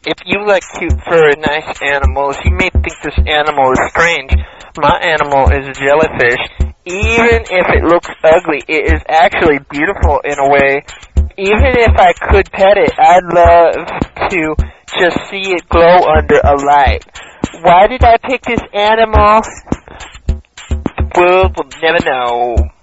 If you like cute, furry, nice animals, you may think this animal is strange. My animal is a jellyfish. Even if it looks ugly, it is actually beautiful in a way. Even if I could pet it, I'd love to just see it glow under a light. Why did I pick this animal? We'll never know.